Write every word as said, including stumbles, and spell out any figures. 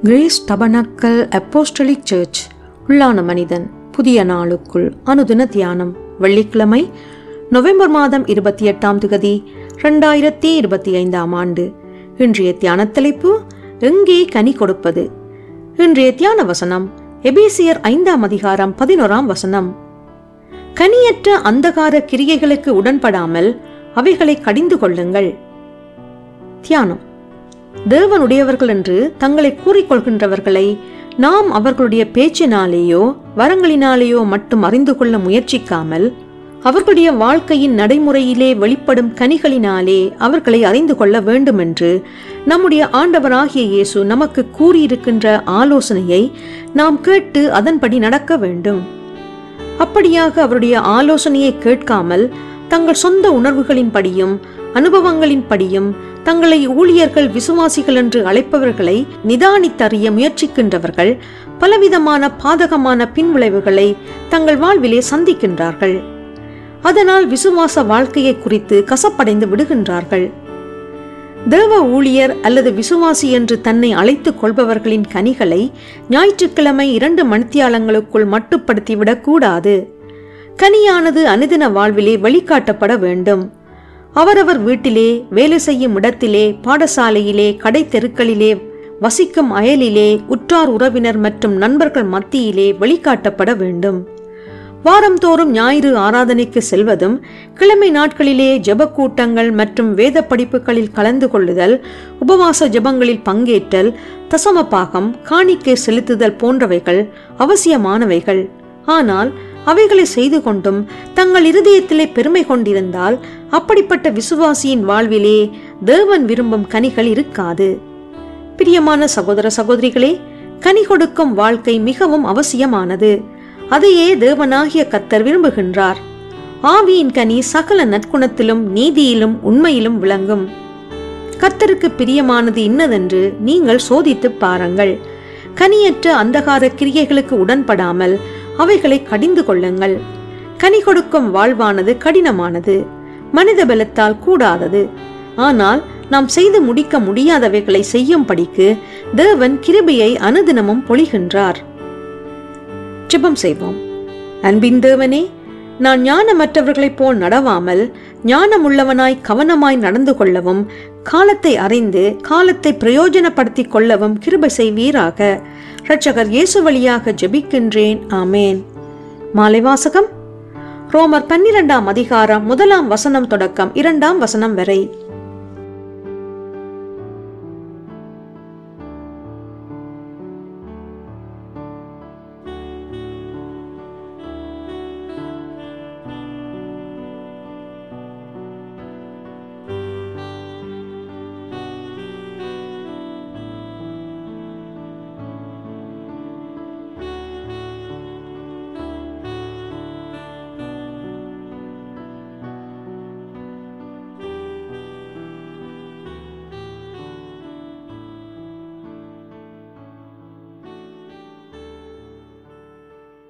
Grace tabernacle apostolic search உள்ளான மனிதன் புதிய நாளுக்குள் அனுதின தியானம். வெள்ளிக்கிழமை நவம்பர் மாதம் இருபத்தி எட்டாம் திகதி இரண்டாயிரத்தி இருபத்தி ஐந்தாம் ஆண்டு. இன்றைய தியான தலைப்பு எங்கே கனி கொடுப்பது. இன்றைய தியான வசனம் எபேசியர் ஐந்தாம் அதிகாரம் பதினோராம் வசனம். கனியற்ற அந்தகார கிரியைகளுக்கு உடன்படாமல் அவைகளை கடிந்து கொள்ளுங்கள். தியானம். தேவனுடையவர்கள் என்று தங்களை கூறிக்கொள்கின்றவர்களை நாம் அவர்களுடைய பேச்சினாலேயோ வரங்களினாலேயோ மட்டும் அறிந்து கொள்ள முயற்சிக்காமல் அவர்களுடைய வாழ்க்கையின் நடைமுறையிலே வெளிப்படும் கனிகளினாலே அவர்களை அறிந்து கொள்ள வேண்டும் என்று நம்முடைய ஆண்டவராகிய இயேசு நமக்கு கூறியிருக்கின்ற ஆலோசனையை நாம் கேட்டு அதன்படி நடக்க வேண்டும். அப்படியாக அவருடைய ஆலோசனையை கேட்காமல் தங்கள் சொந்த உணர்வுகளின் படியும் அனுபவங்களின் படியும் தங்களை ஊழியர்கள் விசுவாசிகள் என்று அழைப்பவர்களை நிதானித்தறிய முயற்சிக்கின்றவர்கள் பலவிதமான பாதகமான பின்விளைவுகளை தங்கள் வாழ்விலே சந்திக்கின்றார்கள். அதனால் விசுவாச வாழ்க்கையை குறித்து கசப்படைந்து விடுகின்றார்கள். தேவ ஊழியர் அல்லது விசுவாசி என்று தன்னை அழைத்துக் கொள்பவர்களின் கனிகளை ஞாயிற்றுக்கிழமை இரண்டு மணித்தியாலங்களுக்குள் மட்டுப்படுத்திவிடக் கூடாது. கனியானது அனுதின வாழ்விலே வழிகாட்டப்பட வேண்டும். அவரவர் வீட்டிலே, வேலை செய்யும் இடத்திலே, பாடசாலையிலே, கடை தெருக்களிலே, வசிக்கும் அயலிலே, உற்றார் உறவினர் மற்றும் நண்பர்கள் மத்தியிலே வழிகாட்டப்பட வேண்டும். வாரந்தோறும் ஞாயிறு ஆராதனைக்கு செல்வதும், கிழமை நாட்களிலே ஜெப கூட்டங்கள் மற்றும் வேத படிப்புகளில் கலந்து கொள்ளுதல், உபவாச ஜெபங்களில் பங்கேற்றல், தசம பாகம், காணிக்கை செலுத்துதல் போன்றவைகள் அவசியமானவைகள். ஆனால் அவைகளை செய்து கொண்டும் தங்கள் இருதயத்திலே பெருமை கொண்டிருந்தால் அப்படிப்பட்ட விசுவாசியின் வாழ்விலே தேவன் விரும்பும் கனிகள் இருக்காது. பிரியமான சகோதர சகோதரிகளே, கனி கொடுக்கும் வாழ்க்கை மிகவும் அவசியமானது. அதையே தேவனாகிய கர்த்தர் விரும்புகின்றார். ஆவியின் கனி சகல நற்குணத்திலும் நீதியிலும் உண்மையிலும் விளங்கும். கர்த்தருக்கு பிரியமானது இன்னதென்று நீங்கள் சோதித்து பாருங்கள். கனியற்ற அந்தகார கிரியைகளுக்கு உடன்படாமல் அவைகளை கடிந்து கொள்ளுங்கள். கனி கொடுக்கும் வாழ்வானது கடினமானது, மனித பலத்தால் கூடாதது. ஆனால் நாம் செய்து முடிக்க முடியாதவைகளை செய்யும்படிக்கு தேவன் கிருபையை அனுதினமும் பொழிகின்றார். ஜெபம் செய்வோம். அன்பின் தேவனே, நான் ஞானமற்றவர்களைப் போல் நடவாமல் ஞானமுள்ளவனாய் கவனமாய் நடந்து கொள்ளவும் காலத்தை அறிந்து காலத்தை பிரயோஜனப்படுத்திக் கொள்ளவும் கிருபை செய்வீராக. இரட்சகர் இயேசு வழியாக ஜெபிக்கின்றேன். ஆமேன். மாலை வாசகம். ரோமர் பன்னிரெண்டாம் அதிகாரம் முதலாம் வசனம் தொடக்கம் இரண்டாம் வசனம் வரை.